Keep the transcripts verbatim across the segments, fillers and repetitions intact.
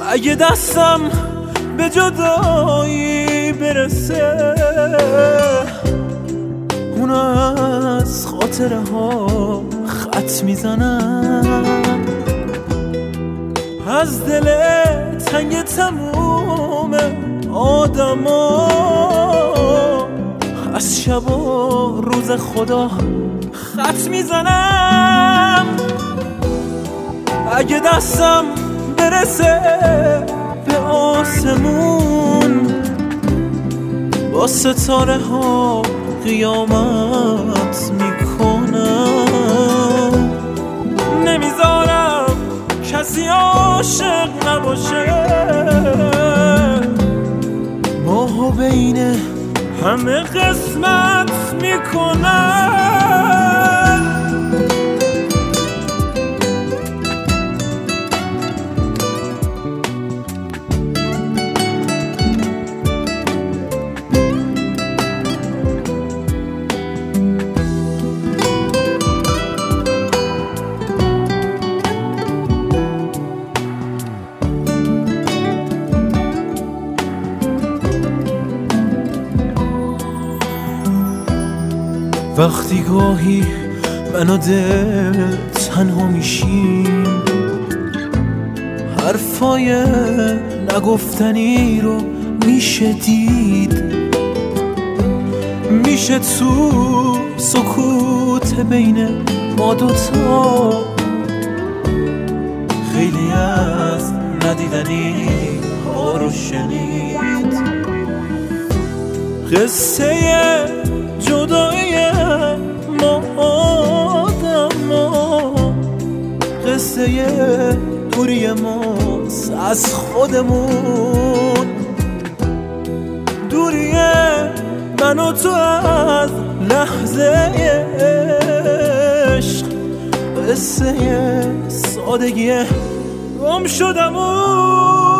اگه دستم به جدایی برسه اون از خاطره ها خط میزنم، از دل تنگ تموم آدم ها، از شب و روز خدا خط میزنم. اگه دستم برسه به آسمون با ستاره ها قیامت میکنم، نمیذارم کسی عاشق نباشه، ماهو بین همه قسمت میکنم. وقتی گاهی من و دل تنها میشیم، حرفای نگفتنی رو میشه دید، میشه تو سکوت بین ما دوتا خیلی از ندیدنی ها رو شنید. قصه جدایی ما آدم ها، قصه دوری ماست از خودمون، دوری من و تو از لحظه عشق، قصه سادگی گم شدمون.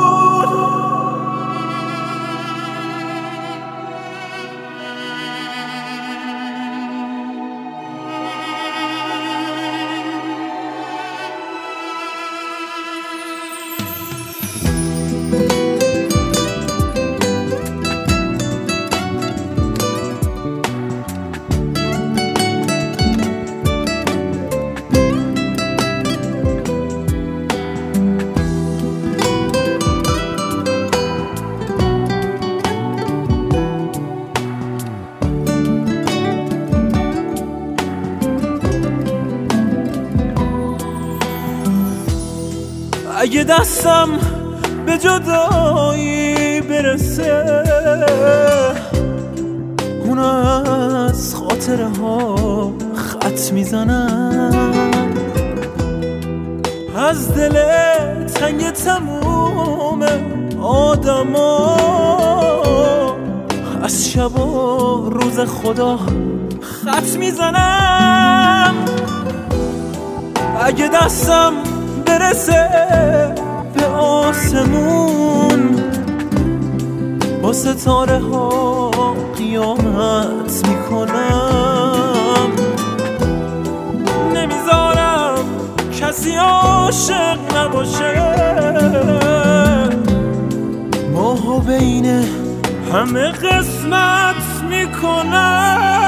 اگه دستم به جدایی برسه اون از خاطره ها خط میزنم، از دل تنگ تموم آدم ها، از شب و روز خدا خط میزنم. اگه دستم برسه به آسمون با ستاره ها قیامت میکنم، نمیذارم کسی عاشق نباشه، ماهو بین همه قسمت میکنم.